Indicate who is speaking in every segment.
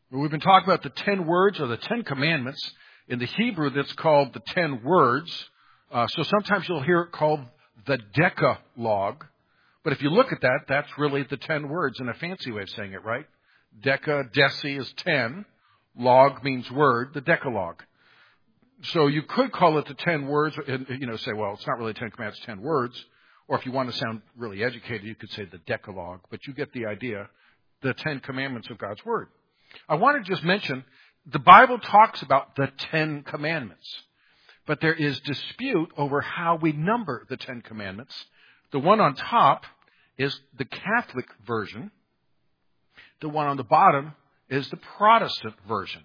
Speaker 1: We've been talking about the 10 words or the 10 commandments. In the Hebrew, that's called the 10 words. So sometimes you'll hear it called the Decalogue. But if you look at that, that's really the 10 words in a fancy way of saying it, right? Deci is 10. Log means word, the Decalogue. So you could call it the 10 words, and, say, well, it's not really 10 commandments, 10 words. Or if you want to sound really educated, you could say the Decalogue. But you get the idea, the 10 commandments of God's Word. I want to just mention, the Bible talks about the 10 commandments. But there is dispute over how we number the 10 commandments. The one on top is the Catholic version. The one on the bottom is the Protestant version.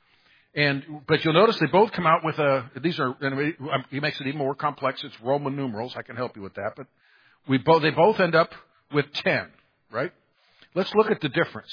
Speaker 1: But you'll notice they both come out with he makes it even more complex. It's Roman numerals. I can help you with that. But they both end up with 10, right? Let's look at the difference.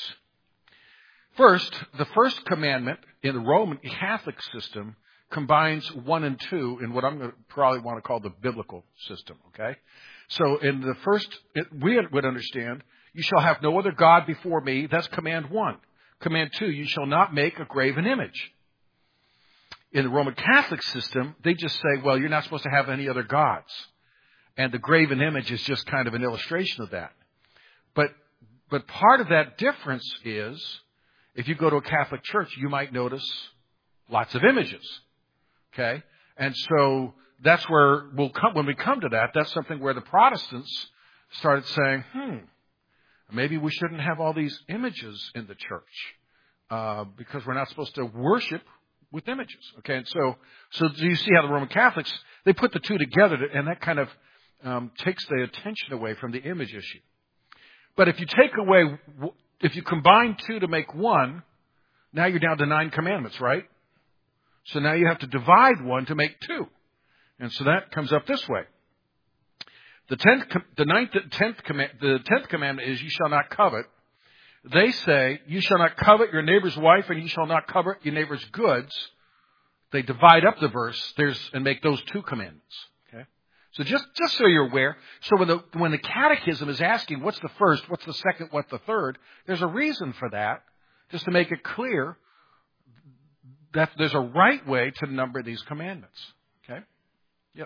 Speaker 1: First, the first commandment in the Roman Catholic system combines 1 and 2 in what I'm going to probably want to call the biblical system, okay? So in the first, we would understand, you shall have no other God before me. That's command 1. Command 2, you shall not make a graven image. In the Roman Catholic system, they just say, well, you're not supposed to have any other gods. And the graven image is just kind of an illustration of that. But part of that difference is, if you go to a Catholic church, you might notice lots of images. Okay? And so that's where when we come to that, that's something where the Protestants started saying, maybe we shouldn't have all these images in the church, because we're not supposed to worship with images. Okay? And so do you see how the Roman Catholics, they put the two together, and that kind of takes the attention away from the image issue. But if you combine 2 to make 1, now you're down to 9 commandments, right? So now you have to divide 1 to make 2. And so that comes up this way. The 10th commandment is, you shall not covet. They say, you shall not covet your neighbor's wife, and you shall not covet your neighbor's goods. They divide up the verse and make those 2 commandments. Okay? So just so you're aware, so when the catechism is asking what's the first, what's the second, what's the third, there's a reason for that, just to make it clear that there's a right way to number these commandments. Okay? Yes.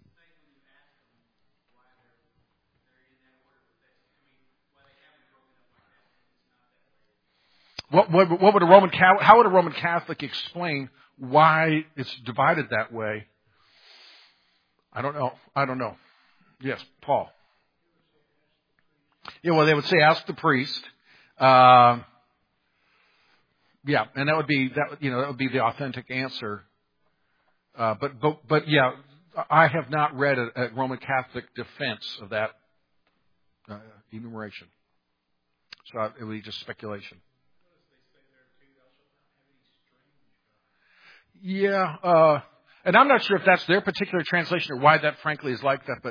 Speaker 1: How would a Roman Catholic explain why it's divided that way? I don't know. Yes, Paul. Yeah, well, they would say, ask the priest. And that would be the authentic answer. But yeah, I have not read a Roman Catholic defense of that enumeration. So it would be just speculation. Yeah, and I'm not sure if that's their particular translation or why that, frankly, is like that, but.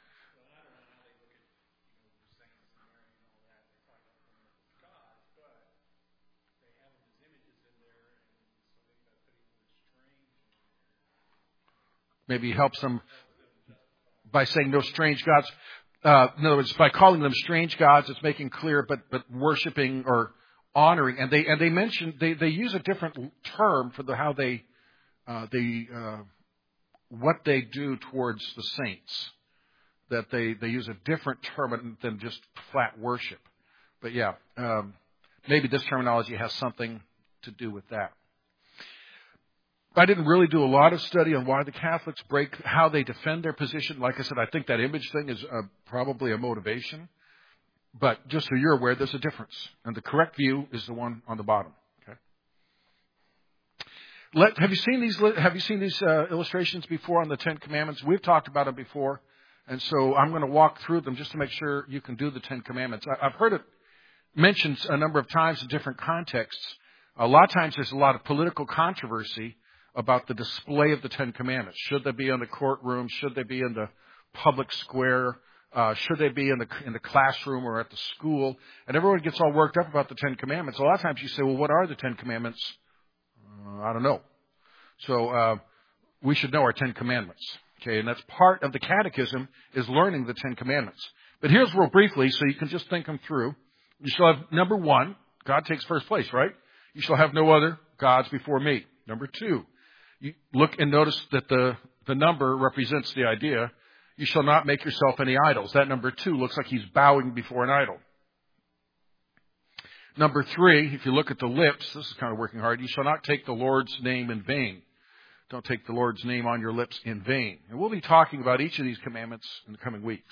Speaker 1: Maybe helps them by saying no strange gods. In other words, by calling them strange gods, it's making clear, but worshiping or honoring. And they mention they use a different term for how they what they do towards the saints. That they use a different term than just flat worship. But yeah, maybe this terminology has something to do with that. I didn't really do a lot of study on why the Catholics how they defend their position. Like I said, I think that image thing is probably a motivation. But just so you're aware, there's a difference. And the correct view is the one on the bottom. Okay. Have you seen these illustrations before on the 10 Commandments? We've talked about it before. And so I'm going to walk through them just to make sure you can do the 10 Commandments. I've heard it mentioned a number of times in different contexts. A lot of times there's a lot of political controversy about the display of the 10 Commandments. Should they be in the courtroom? Should they be in the public square? Should they be in the classroom or at the school? And everyone gets all worked up about the 10 Commandments. A lot of times you say, well, what are the 10 Commandments? I don't know. So we should know our 10 Commandments. Okay, and that's part of the catechism is learning the 10 Commandments. But here's real briefly, so you can just think them through. You shall have number 1. God takes first place, right? You shall have no other gods before me. Number 2, you look and notice that the number represents the idea. You shall not make yourself any idols. That number 2 looks like he's bowing before an idol. Number 3, if you look at the lips, this is kind of working hard. You shall not take the Lord's name in vain. Don't take the Lord's name on your lips in vain. And we'll be talking about each of these commandments in the coming weeks.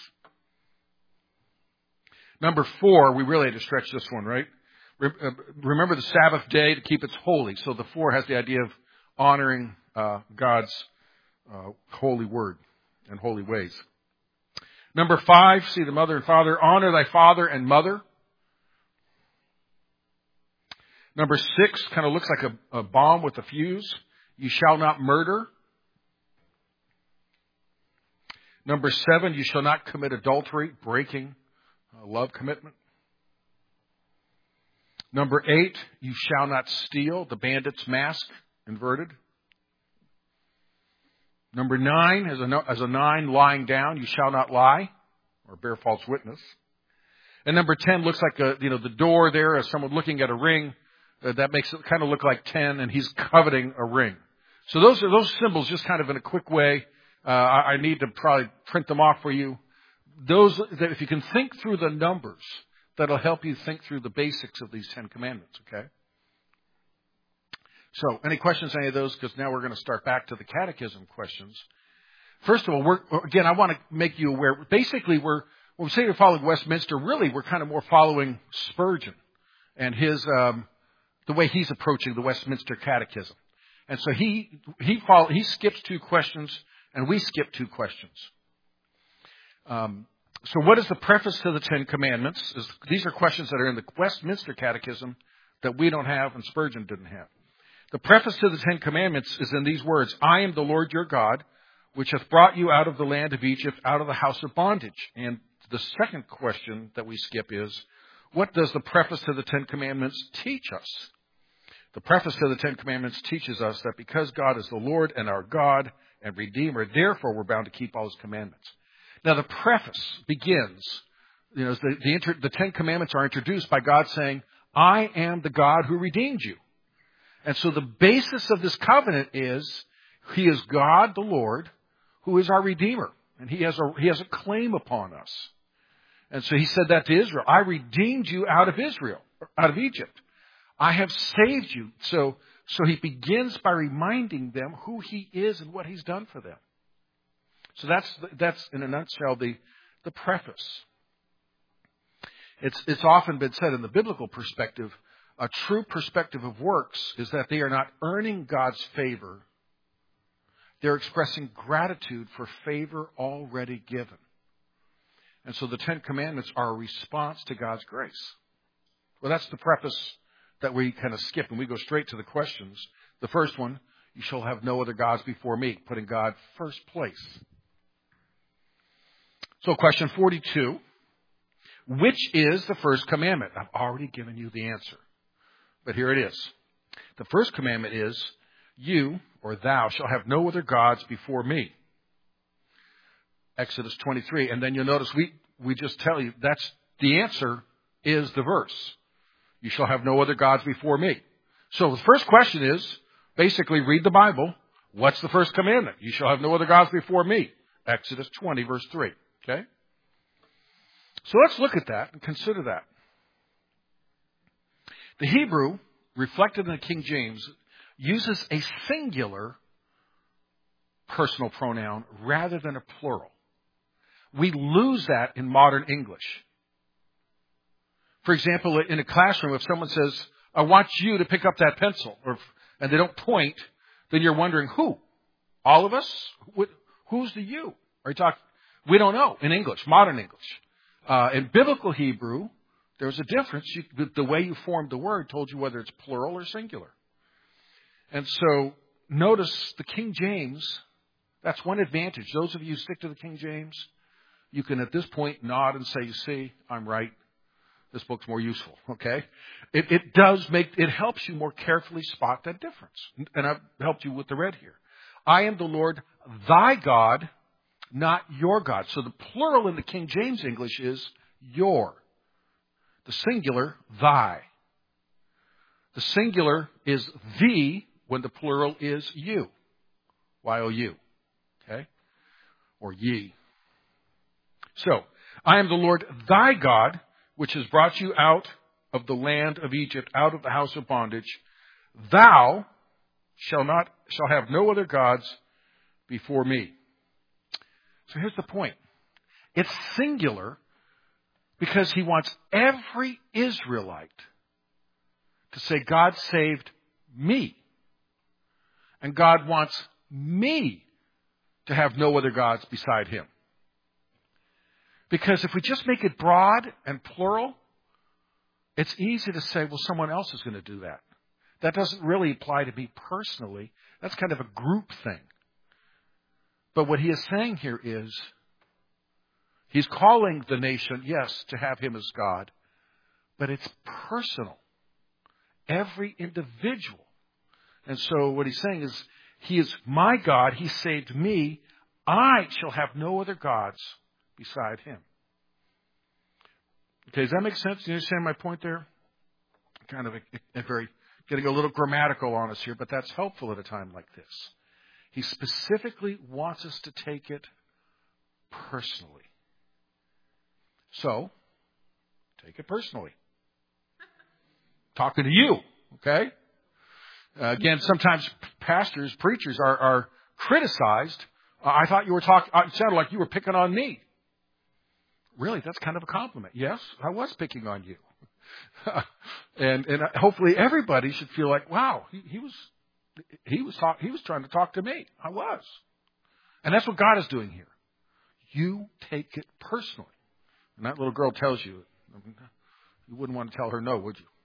Speaker 1: Number 4, we really had to stretch this one, right? Remember the Sabbath day to keep it holy. So the 4 has the idea of honoring God's holy word and holy ways. Number 5, see the mother and father. Honor thy father and mother. Number 6 kind of looks like a bomb with a fuse. You shall not murder. Number 7, you shall not commit adultery, breaking love commitment. Number 8, you shall not steal, the bandit's mask, inverted. Number 9, as a 9, lying down, you shall not lie or bear false witness. And number 10 looks like the door there as someone looking at a ring. That makes it kind of look like 10, and he's coveting a ring. So those are those symbols, just kind of in a quick way. I need to probably print them off for you. Those, that if you can think through the numbers, that'll help you think through the basics of these 10 commandments, okay? So, any questions on any of those? Because now we're going to start back to the catechism questions. First of all, I want to make you aware. Basically, when we say we're following Westminster, really we're kind of more following Spurgeon and his the way he's approaching the Westminster Catechism. And so he skips 2 questions, and we skip 2 questions. So what is the preface to the 10 Commandments? These are questions that are in the Westminster Catechism that we don't have and Spurgeon didn't have. The preface to the 10 Commandments is in these words: I am the Lord your God, which hath brought you out of the land of Egypt, out of the house of bondage. And the second question that we skip is, what does the preface to the 10 Commandments teach us? The preface to the 10 Commandments teaches us that because God is the Lord and our God and Redeemer, therefore we're bound to keep all His commandments. Now the preface begins, the 10 Commandments are introduced by God saying, I am the God who redeemed you. And so the basis of this covenant is, He is God the Lord, who is our Redeemer. And He has a claim upon us. And so He said that to Israel. I redeemed you out of Egypt. I have saved you. So He begins by reminding them who He is and what He's done for them. So that's in a nutshell the preface. It's often been said in the biblical perspective, a true perspective of works is that they are not earning God's favor. They're expressing gratitude for favor already given. And so the 10 Commandments are a response to God's grace. Well, that's the preface that we kind of skip, and we go straight to the questions. The first one, you shall have no other gods before me, putting God first place. So question 42, which is the first commandment? I've already given you the answer, but here it is. The first commandment is, you, or thou, shall have no other gods before me. Exodus 23. And then you'll notice we just tell you that's the answer is the verse. You shall have no other gods before me. So the first question is, basically read the Bible. What's the first commandment? You shall have no other gods before me. Exodus 20, verse 3. Okay? So let's look at that and consider that. The Hebrew, reflected in the King James, uses a singular personal pronoun rather than a plural. We lose that in modern English. For example, in a classroom, if someone says, I want you to pick up that pencil, and they don't point, then you're wondering, who? All of us? Who's the you? Are you talking? We don't know in English, modern English. In biblical Hebrew, there's a difference. The way you formed the word told you whether it's plural or singular. And so notice the King James, that's one advantage. Those of you who stick to the King James, you can at this point nod and say, you see, I'm right. This book's more useful, okay? It helps you more carefully spot that difference. And I've helped you with the red here. I am the Lord thy God, not your God. So the plural in the King James English is your. The singular, thy. The singular is thee when the plural is you. Y-O-U. Okay? Or ye. So, I am the Lord thy God, which has brought you out of the land of Egypt, out of the house of bondage. Thou shall have no other gods before me. So here's the point. It's singular because he wants every Israelite to say, God saved me. And God wants me to have no other gods beside him. Because if we just make it broad and plural, it's easy to say, well, someone else is going to do that. That doesn't really apply to me personally. That's kind of a group thing. But what he is saying here is, he's calling the nation, yes, to have him as God, but it's personal. Every individual. And so what he's saying is, he is my God, he saved me, I shall have no other gods beside him. Okay, does that make sense? Do you understand my point there? Kind of getting a little grammatical on us here, but that's helpful at a time like this. He specifically wants us to take it personally. So, take it personally. Talking to you, okay? Again, sometimes pastors, preachers are criticized. I thought you were talking, it sounded like you were picking on me. Really, that's kind of a compliment. Yes, I was picking on you. and hopefully everybody should feel like, wow, he was trying to talk to me. I was. And that's what God is doing here. You take it personally. And that little girl tells you, you wouldn't want to tell her no, would you?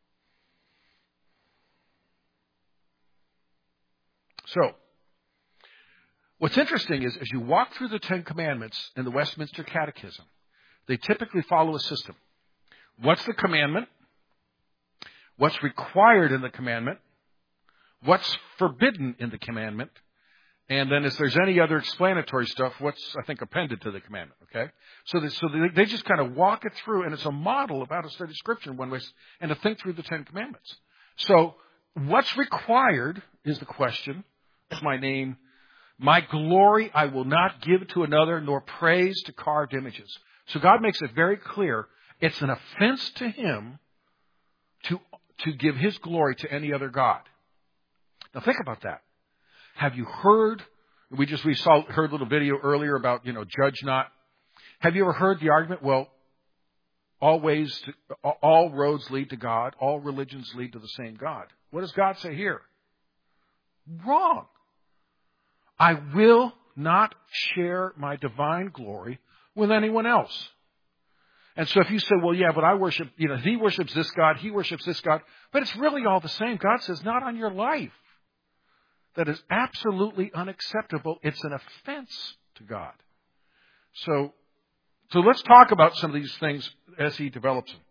Speaker 1: So, what's interesting is, as you walk through the Ten Commandments in the Westminster Catechism, they typically follow a system. What's the commandment? What's required in the commandment? What's forbidden in the commandment? And then if there's any other explanatory stuff, what's, I think, appended to the commandment, okay? So they just kind of walk it through, and it's a model of how to study Scripture in one way, and to think through the Ten Commandments. So, what's required is the question, is my name, my glory I will not give to another, nor praise to carved images. So God makes it very clear, it's an offense to him to give his glory to any other God. Now think about that. Have you heard, we heard a little video earlier about, judge not. Have you ever heard the argument, well, all roads lead to God, all religions lead to the same God. What does God say here? Wrong. I will not share my divine glory with anyone else. And so if you say, well, yeah, but I worship, he worships this God, he worships this God, but it's really all the same. God says, not on your life. That is absolutely unacceptable. It's an offense to God. So let's talk about some of these things as he develops them.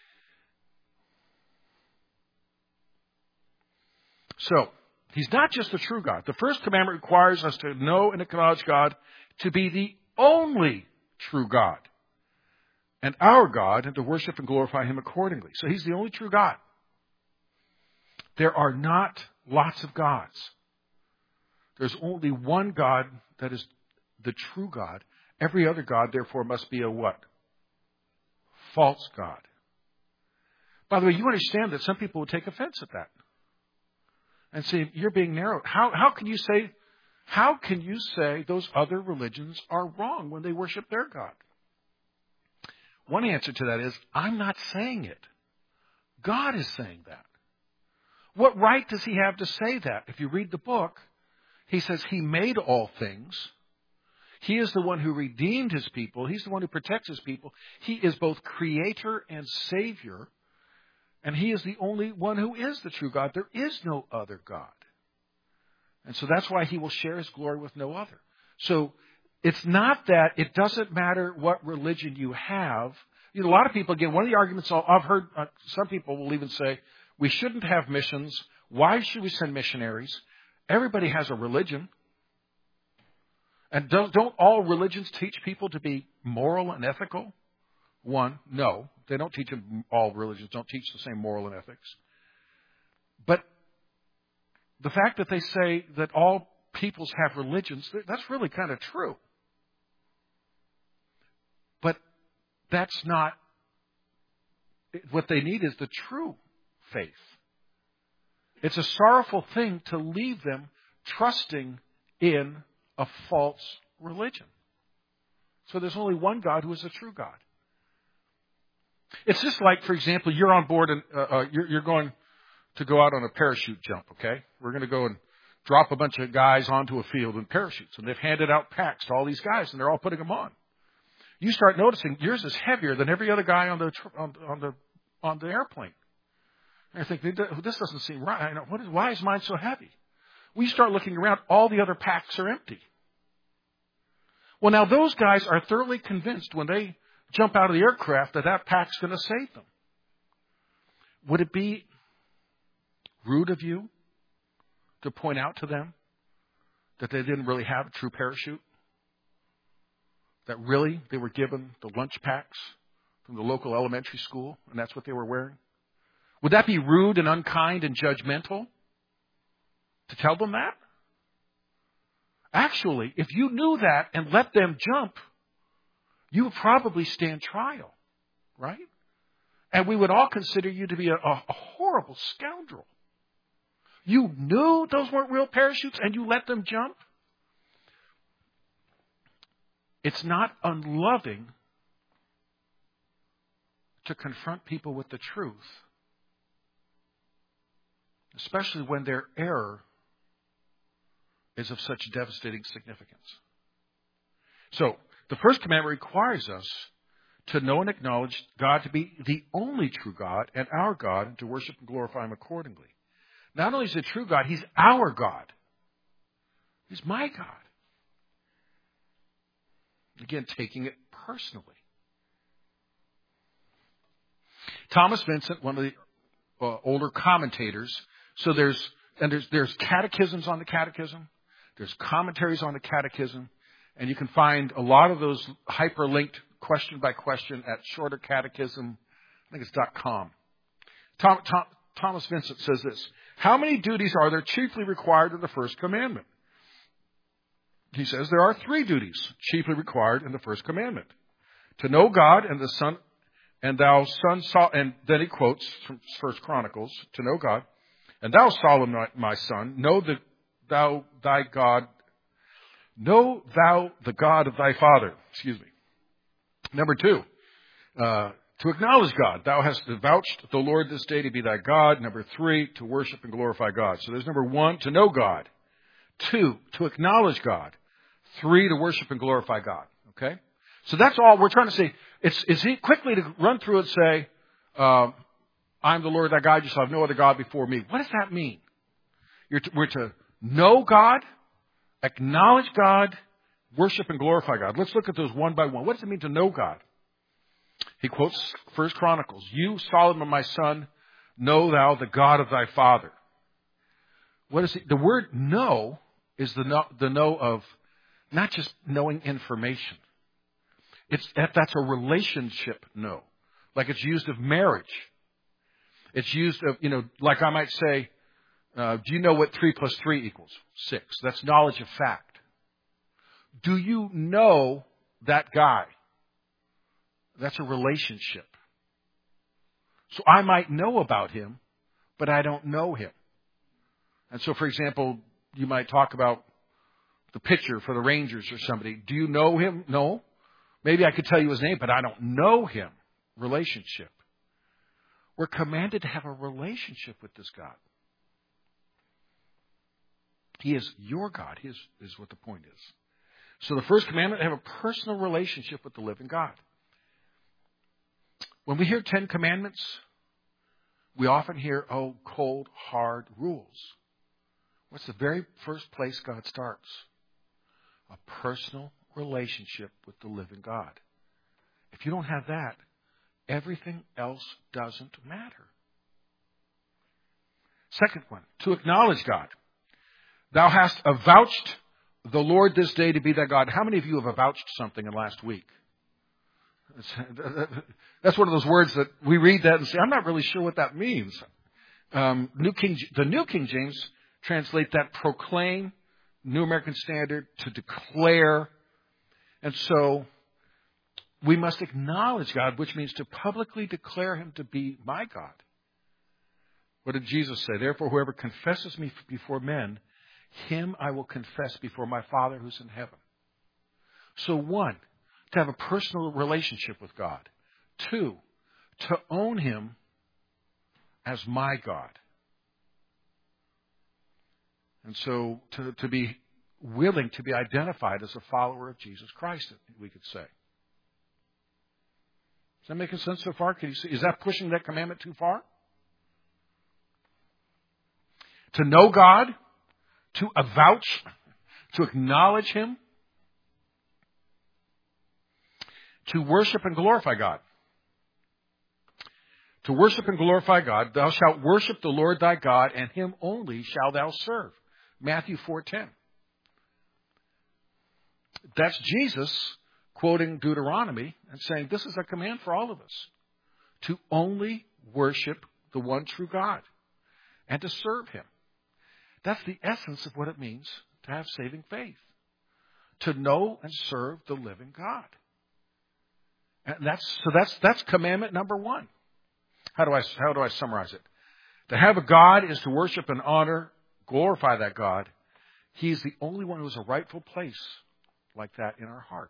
Speaker 1: So, he's not just the true God. The first commandment requires us to know and acknowledge God to be the only true God and our God, and to worship and glorify him accordingly. So he's the only true God. There are not lots of gods. There's only one God that is the true God. Every other God, therefore, must be a what? False God. By the way, you understand that some people would take offense at that and say, you're being narrow. How can you say those other religions are wrong when they worship their God? One answer to that is, I'm not saying it. God is saying that. What right does he have to say that? If you read the book, he says he made all things. He is the one who redeemed his people. He's the one who protects his people. He is both creator and savior. And he is the only one who is the true God. There is no other God. And so that's why he will share his glory with no other. So it's not that it doesn't matter what religion you have. A lot of people, again, one of the arguments I've heard, some people will even say, we shouldn't have missions. Why should we send missionaries? Everybody has a religion. And don't all religions teach people to be moral and ethical? One, no. They don't teach them, all religions don't teach the same moral and ethics. But the fact that they say that all peoples have religions, that's really kind of true. But that's not, what they need is the true faith. It's a sorrowful thing to leave them trusting in a false religion. So there's only one God who is a true God. It's just like, for example, you're on board and you're going to go out on a parachute jump, okay? We're going to go and drop a bunch of guys onto a field in parachutes, and they've handed out packs to all these guys, and they're all putting them on. You start noticing yours is heavier than every other guy on the airplane. And I think, this doesn't seem right. Why is mine so heavy? We start looking around, all the other packs are empty. Well, now those guys are thoroughly convinced when they jump out of the aircraft that pack's going to save them. Would it be rude of you to point out to them that they didn't really have a true parachute? That really they were given the lunch packs from the local elementary school, and that's what they were wearing? Would that be rude and unkind and judgmental to tell them that? Actually, if you knew that and let them jump, you would probably stand trial, right? And we would all consider you to be a horrible scoundrel. You knew those weren't real parachutes and you let them jump? It's not unloving to confront people with the truth, especially when their error is of such devastating significance. So, the first commandment requires us to know and acknowledge God to be the only true God and our God, and to worship and glorify Him accordingly. Not only is He a true God, He's our God. He's my God. Again, taking it personally. Thomas Vincent, one of the older commentators, so there's catechisms on the catechism, there's commentaries on the catechism, and you can find a lot of those hyperlinked question by question at Shorter Catechism, I think it's .com. Thomas Vincent says this: how many duties are there chiefly required in the first commandment? He says there are 3 duties chiefly required in the first commandment: to know God and the Son, and thou son and then he quotes from 1 Chronicles, to know God, and thou Solomon my son, know thou the God of thy father. Number 2, to acknowledge God. Thou hast avouched the Lord this day to be thy God. Number 3, to worship and glorify God. So there's number 1, to know God. 2, to acknowledge God. 3, to worship and glorify God. Okay? So that's all we're trying to say. It's quickly to run through and say, I'm the Lord thy God, you shall have no other God before me. What does that mean? We're to know God, acknowledge God, worship and glorify God. Let's look at those one by one. What does it mean to know God? He quotes 1 Chronicles, you, Solomon, my son, know thou the God of thy father. What is it? The word know is the know of not just knowing information. That's a relationship know. Like it's used of marriage. It's used of, like I might say, do you know what 3 plus 3 equals? 6. That's knowledge of fact. Do you know that guy? That's a relationship. So I might know about him, but I don't know him. And so, for example, you might talk about the pitcher for the Rangers or somebody. Do you know him? No. Maybe I could tell you his name, but I don't know him. Relationship. We're commanded to have a relationship with this God. He is your God, is what the point is. So the first commandment, have a personal relationship with the living God. When we hear 10 commandments, we often hear, cold, hard rules. What's the very first place God starts? A personal relationship with the living God. If you don't have that, everything else doesn't matter. Second one, to acknowledge God. Thou hast avouched the Lord this day to be thy God. How many of you have avouched something in last week? That's one of those words that we read that and say, I'm not really sure what that means. The New King James translate that proclaim, New American Standard, to declare. And so we must acknowledge God, which means to publicly declare him to be my God. What did Jesus say? Therefore, whoever confesses me before men, him I will confess before my Father who's in heaven. So one, to have a personal relationship with God. Two, to own him as my God. And so to be willing to be identified as a follower of Jesus Christ, we could say. Is that making sense so far? Can you see? Is that pushing that commandment too far? To know God, to avouch, to acknowledge him, to worship and glorify God. To worship and glorify God, thou shalt worship the Lord thy God, and him only shalt thou serve. Matthew 4:10. That's Jesus quoting Deuteronomy and saying this is a command for all of us. To only worship the one true God and to serve him. That's the essence of what it means to have saving faith. To know and serve the living God. And that's commandment number one. How do I summarize it? To have a God is to worship and honor, glorify that God. He is the only one who has a rightful place like that in our heart.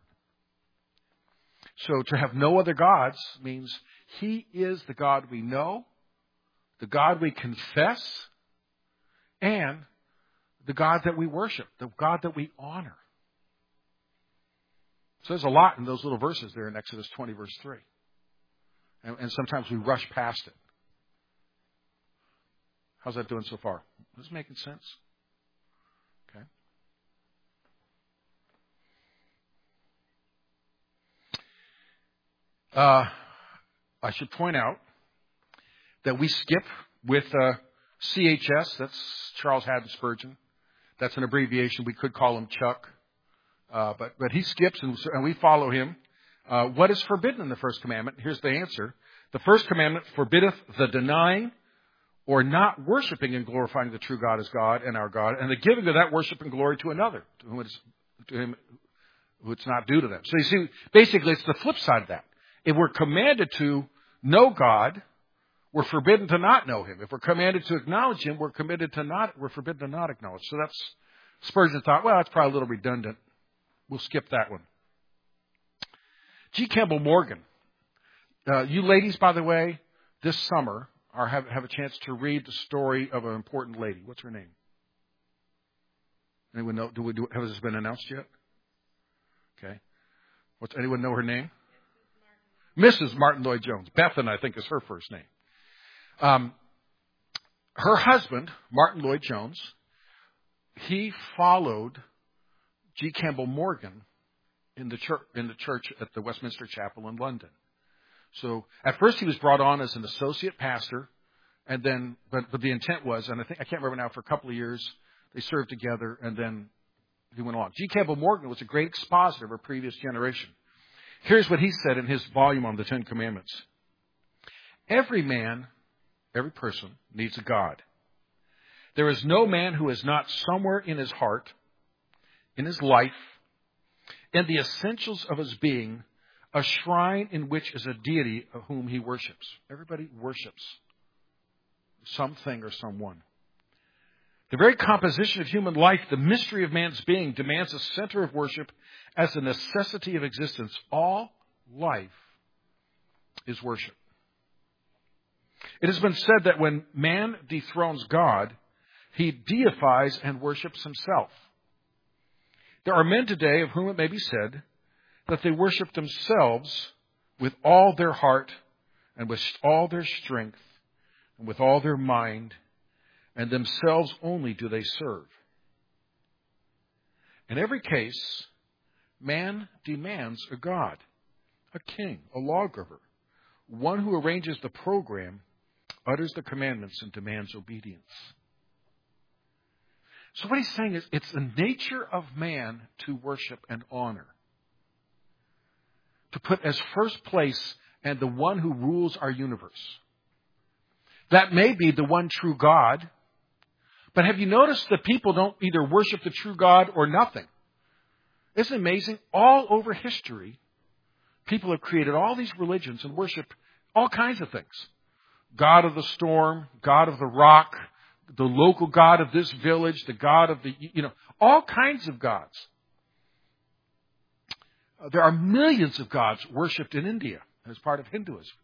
Speaker 1: So to have no other gods means he is the God we know, the God we confess, and the God that we worship, the God that we honor. So there's a lot in those little verses there in Exodus 20, verse 3. And sometimes we rush past it. How's that doing so far? Is this making sense? Okay. I should point out that we skip with CHS. That's Charles Haddon Spurgeon. That's an abbreviation. We could call him Chuck. But he skips and we follow him. What is forbidden in the first commandment? Here's the answer. The first commandment forbiddeth the denying or not worshiping and glorifying the true God as God and our God, and the giving of that worship and glory to another, to him who it's not due to them. So you see, basically it's the flip side of that. If we're commanded to know God, we're forbidden to not know him. If we're commanded to acknowledge him, we're forbidden to not acknowledge. So that's, Spurgeon thought, well, that's probably a little redundant. We'll skip that one. G. Campbell Morgan. You ladies, by the way, this summer have a chance to read the story of an important lady. What's her name? Anyone know? Has this been announced yet? Okay. Anyone know her name? Mrs. Martin Lloyd Jones. Bethan, I think, is her first name. Her husband, Martin Lloyd Jones, he followed G. Campbell Morgan in the church at the Westminster Chapel in London. So at first he was brought on as an associate pastor, and then but the intent was, and I can't remember now, for a couple of years they served together, and then he went along. G. Campbell Morgan was a great expositor of a previous generation. Here's what he said in his volume on the Ten Commandments. Every man, every person needs a God. There is no man who is not somewhere in his heart, in his life, in the essentials of his being, a shrine in which is a deity of whom he worships. Everybody worships something or someone. The very composition of human life, the mystery of man's being, demands a center of worship as a necessity of existence. All life is worship. It has been said that when man dethrones God, he deifies and worships himself. There are men today of whom it may be said that they worship themselves with all their heart and with all their strength and with all their mind, and themselves only do they serve. In every case, man demands a God, a king, a lawgiver, one who arranges the program, utters the commandments, and demands obedience. So what he's saying is it's the nature of man to worship and honor. To put as first place and the one who rules our universe. That may be the one true God. But have you noticed that people don't either worship the true God or nothing? Isn't it amazing? All over history, people have created all these religions and worship all kinds of things. God of the storm, God of the rock, the local God of this village, the God of the, all kinds of gods. There are millions of gods worshipped in India as part of Hinduism.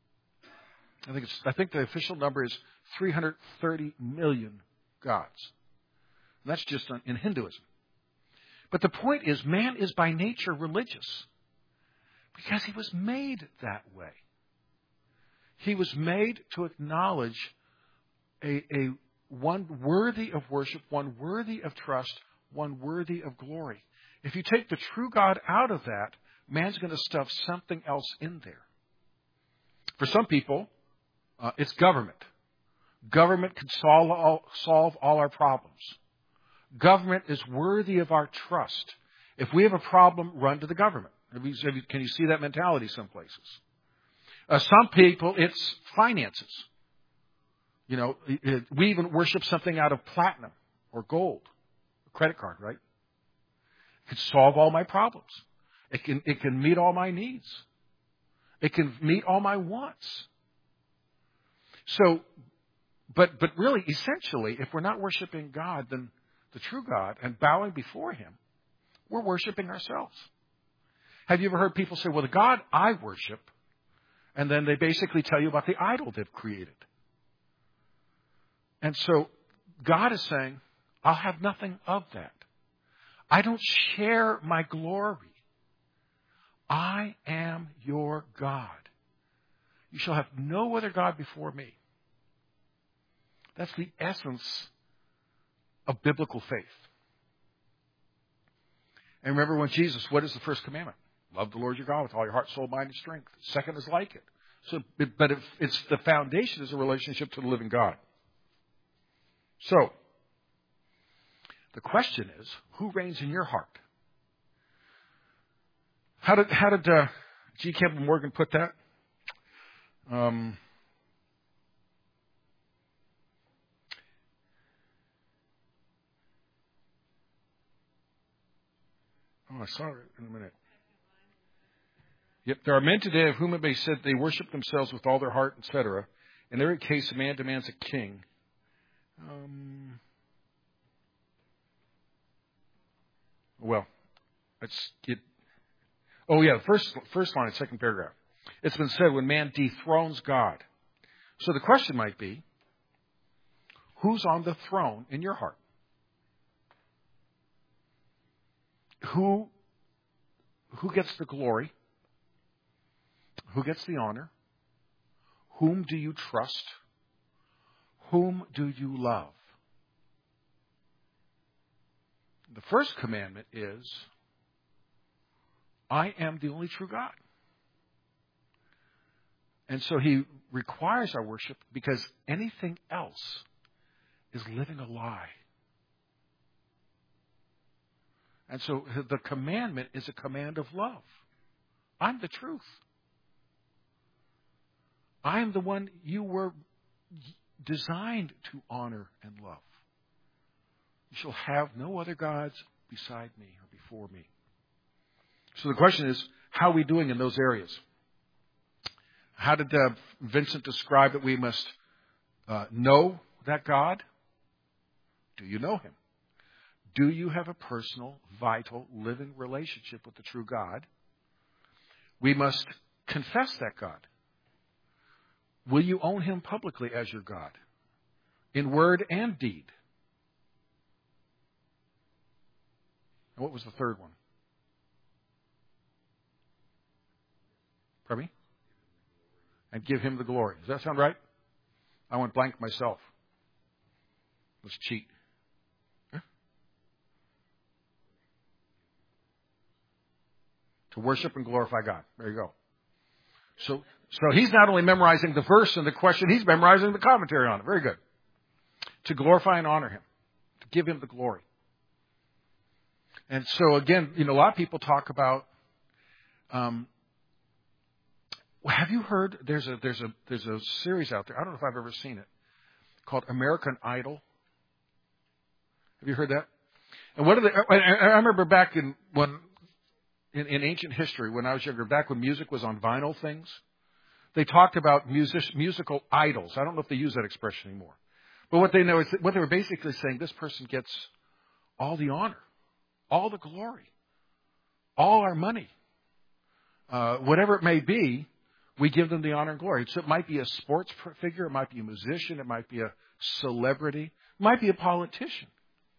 Speaker 1: I think the official number is 330 million gods. And that's just in Hinduism. But the point is, man is by nature religious because he was made that way. He was made to acknowledge a one worthy of worship, one worthy of trust, one worthy of glory. If you take the true God out of that, man's going to stuff something else in there. For some people, it's government. Government can solve all our problems. Government is worthy of our trust. If we have a problem, run to the government. Can you see that mentality some places? Some people, it's finances. We even worship something out of platinum or gold, a credit card, right? It can solve all my problems. It can meet all my needs. It can meet all my wants. So, but really, essentially, if we're not worshiping God, then the true God, and bowing before Him, we're worshiping ourselves. Have you ever heard people say, well, the God I worship, and then they basically tell you about the idol they've created. And so God is saying, I'll have nothing of that. I don't share my glory. I am your God. You shall have no other God before me. That's the essence of biblical faith. And remember when Jesus, what is the first commandment? Love the Lord your God with all your heart, soul, mind, and strength. Second is like it. So, but it's the foundation is a relationship to the living God. So, the question is, who reigns in your heart? How did G. Campbell Morgan put that? I saw it in a minute. Yep, there are men today of whom it may be said they worship themselves with all their heart, etc. In every case, a man demands a king. First line, second paragraph. It's been said when man dethrones God. So the question might be, who's on the throne in your heart? Who gets the glory? Who gets the honor? Whom do you trust? Whom do you love? The first commandment is, I am the only true God. And so He requires our worship because anything else is living a lie. And so the commandment is a command of love. I'm the truth. I am the one you were designed to honor and love. You shall have no other gods beside me or before me. So the question is, how are we doing in those areas? How did Vincent describe that we must know that God? Do you know Him? Do you have a personal, vital, living relationship with the true God? We must confess that God. Will you own Him publicly as your God, in word and deed? And what was the third one? Pardon me? And give Him the glory. Does that sound right? I went blank myself. Let's cheat. To worship and glorify God. There you go. So he's not only memorizing the verse and the question, he's memorizing the commentary on it. Very good. To glorify and honor Him. To give Him the glory. And so again, a lot of people talk about, Well, have you heard? There's a series out there. I don't know if I've ever seen it, called American Idol. Have you heard that? And what are they? I remember back in ancient history, when I was younger, back when music was on vinyl things, they talked about musical idols. I don't know if they use that expression anymore. But what they know is what they were basically saying: this person gets all the honor, all the glory, all our money, whatever it may be. We give them the honor and glory. So it might be a sports figure, it might be a musician, it might be a celebrity, it might be a politician.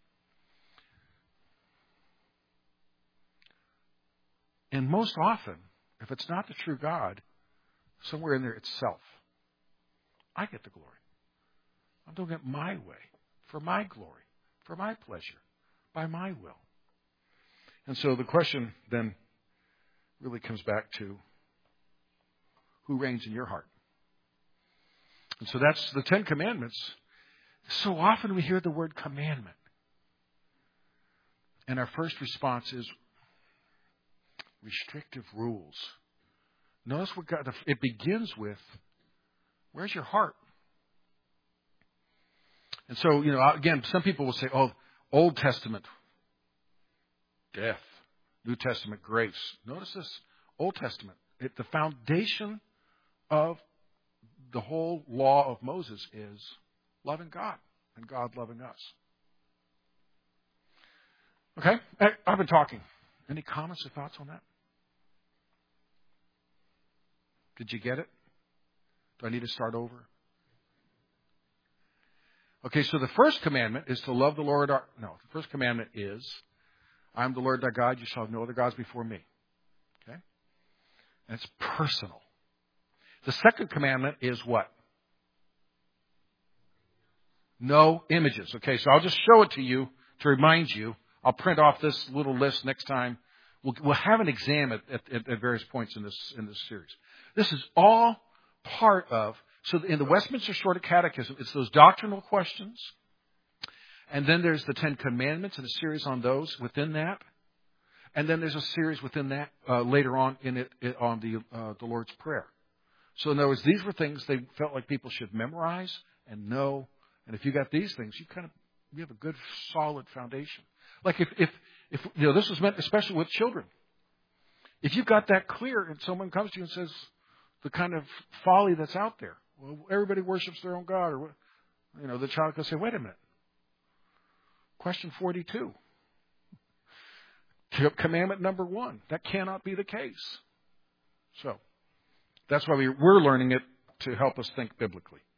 Speaker 1: And most often, if it's not the true God, somewhere in there it's self. I get the glory. I'm doing it my way, for my glory, for my pleasure, by my will. And so the question then really comes back to who reigns in your heart. And so that's the Ten Commandments. So often we hear the word commandment. And our first response is restrictive rules. Notice what God, it begins with, where's your heart? And so, again, some people will say, oh, Old Testament, death. New Testament, grace. Notice this, Old Testament. The foundation of the whole law of Moses is loving God and God loving us. Okay? I've been talking. Any comments or thoughts on that? Did you get it? Do I need to start over? Okay, so the first commandment is to love the Lord the first commandment is, I am the Lord thy God, you shall have no other gods before me. Okay? And it's personal. The second commandment is what? No images. Okay, so I'll just show it to you to remind you. I'll print off this little list next time. We'll have an exam at various points in this series. This is all part of, so in the Westminster Shorter Catechism, it's those doctrinal questions. And then there's the Ten Commandments and a series on those within that. And then there's a series within that later on in it on the Lord's Prayer. So in other words, these were things they felt like people should memorize and know. And if you got these things, you have a good solid foundation. Like if this was meant especially with children. If you've got that clear and someone comes to you and says the kind of folly that's out there, well, everybody worships their own God, or the child can say, wait a minute. Question 42. Commandment number 1. That cannot be the case. So that's why we're learning it to help us think biblically.